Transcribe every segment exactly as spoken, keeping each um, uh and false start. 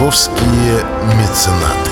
Московские меценаты.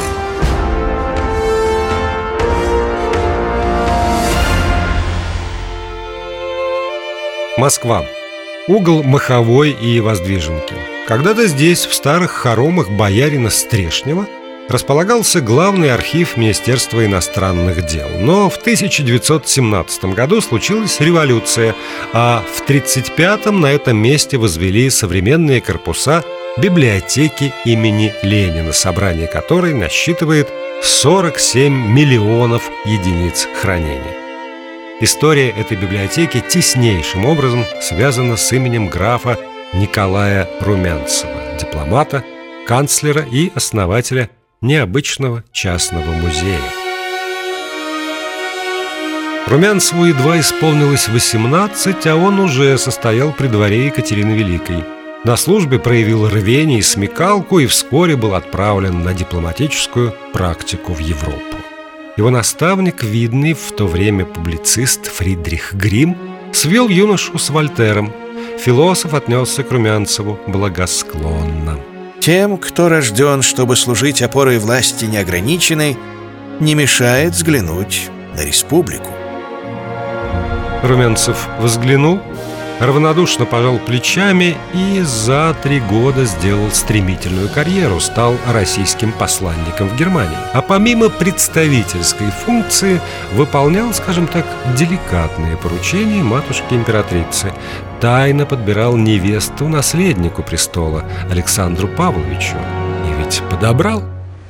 Москва. Угол Маховой и Воздвиженки. Когда-то здесь, в старых хоромах боярина Стрешнева, располагался главный архив Министерства иностранных дел. Но в тысяча девятьсот семнадцатом году случилась революция, а в тридцать пятом на этом месте возвели современные корпуса библиотеки имени Ленина, собрание которой насчитывает сорок семь миллионов единиц хранения. История этой библиотеки теснейшим образом связана с именем графа Николая Румянцева, дипломата, канцлера и основателя необычного частного музея. Румянцеву едва исполнилось восемнадцать, а он уже состоял при дворе Екатерины Великой. На службе проявил рвение и смекалку и вскоре был отправлен на дипломатическую практику в Европу. Его наставник, видный в то время публицист Фридрих Гримм, свел юношу с Вольтером. Философ отнесся к Румянцеву благосклонно. Тем, кто рожден, чтобы служить опорой власти неограниченной, не мешает взглянуть на республику. Румянцев взглянул, равнодушно пожал плечами и за три года сделал стремительную карьеру, стал российским посланником в Германии. А помимо представительской функции выполнял, скажем так, деликатные поручения матушки-императрицы. Тайно подбирал невесту наследнику престола Александру Павловичу. И ведь подобрал.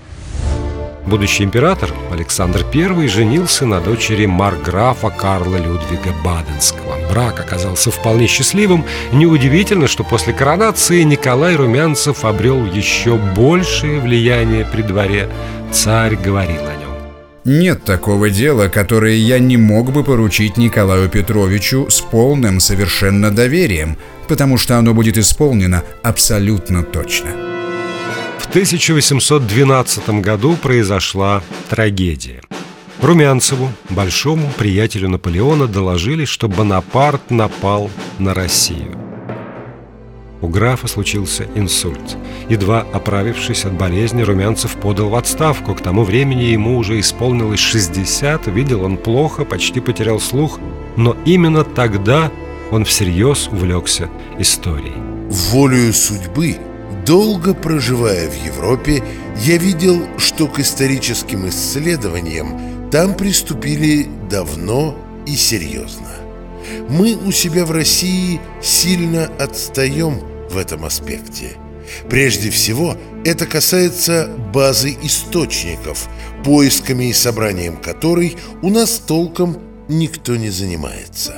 Будущий император Александр Первый женился на дочери маркграфа Карла Людвига Баденского. Брак оказался вполне счастливым. Неудивительно, что после коронации Николай Румянцев обрел еще большее влияние при дворе. Царь говорил о нем: «Нет такого дела, которое я не мог бы поручить Николаю Петровичу с полным совершенно доверием, потому что оно будет исполнено абсолютно точно». В тысяча восемьсот двенадцатом году произошла трагедия. Румянцеву, большому приятелю Наполеона, доложили, что Бонапарт напал на Россию. У графа случился инсульт. Едва оправившись от болезни, Румянцев подал в отставку. К тому времени ему уже исполнилось шестьдесят, видел он плохо, почти потерял слух. Но именно тогда он всерьез увлекся историей. Волею судьбы, долго проживая в Европе, я видел, что к историческим исследованиям там приступили давно и серьезно. Мы у себя в России сильно отстаем в этом аспекте. Прежде всего, это касается базы источников, поисками и собранием которой у нас толком никто не занимается.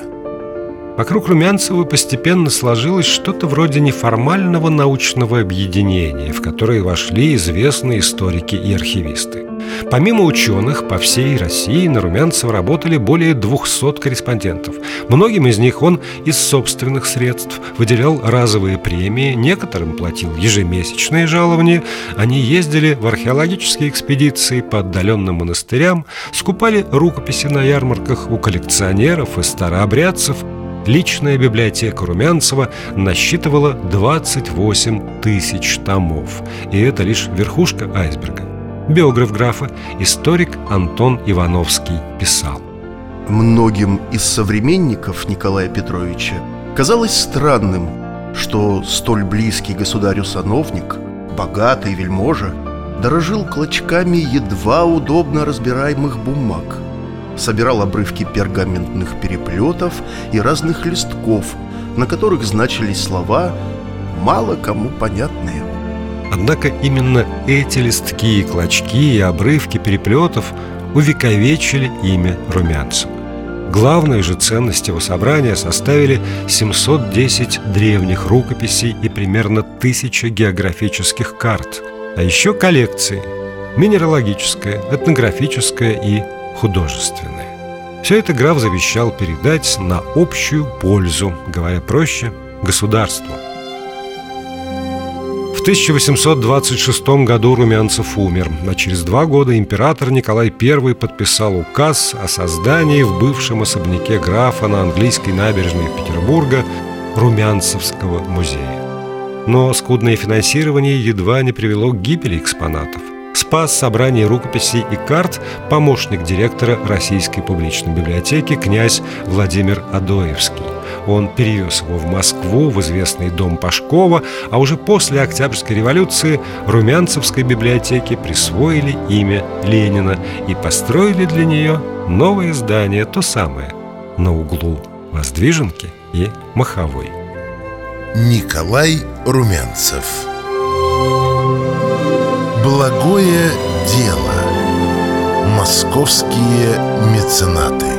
Вокруг Румянцева постепенно сложилось что-то вроде неформального научного объединения, в которое вошли известные историки и архивисты. Помимо ученых, по всей России на Румянцева работали более двухсот корреспондентов. Многим из них он из собственных средств выделял разовые премии, некоторым платил ежемесячные жалования. Они ездили в археологические экспедиции по отдаленным монастырям, скупали рукописи на ярмарках у коллекционеров и старообрядцев. Личная библиотека Румянцева насчитывала двадцать восемь тысяч томов. И это лишь верхушка айсберга. Биограф графа, историк Антон Ивановский, писал: многим из современников Николая Петровича казалось странным, что столь близкий государю сановник, богатый вельможа, дорожил клочками едва удобно разбираемых бумаг, собирал обрывки пергаментных переплетов и разных листков, на которых значились слова, мало кому понятные. Однако именно эти листки, клочки и обрывки переплетов увековечили имя Румянцева. Главную же ценность его собрания составили семьсот десять древних рукописей и примерно тысяча географических карт, а еще коллекции – минералогическая, этнографическая и художественная. Все это граф завещал передать на общую пользу, говоря проще, государству. В тысяча восемьсот двадцать шестом году Румянцев умер, а через два года император Николай Первый подписал указ о создании в бывшем особняке графа на английской набережной Петербурга Румянцевского музея. Но скудное финансирование едва не привело к гибели экспонатов. Спас собрание рукописей и карт помощник директора Российской публичной библиотеки князь Владимир Адоевский. Он перевез его в Москву, в известный дом Пашкова, а уже после Октябрьской революции Румянцевской библиотеке присвоили имя Ленина и построили для нее новое здание, то самое, на углу Воздвиженки и Маховой. Николай Румянцев. Благое дело. Московские меценаты.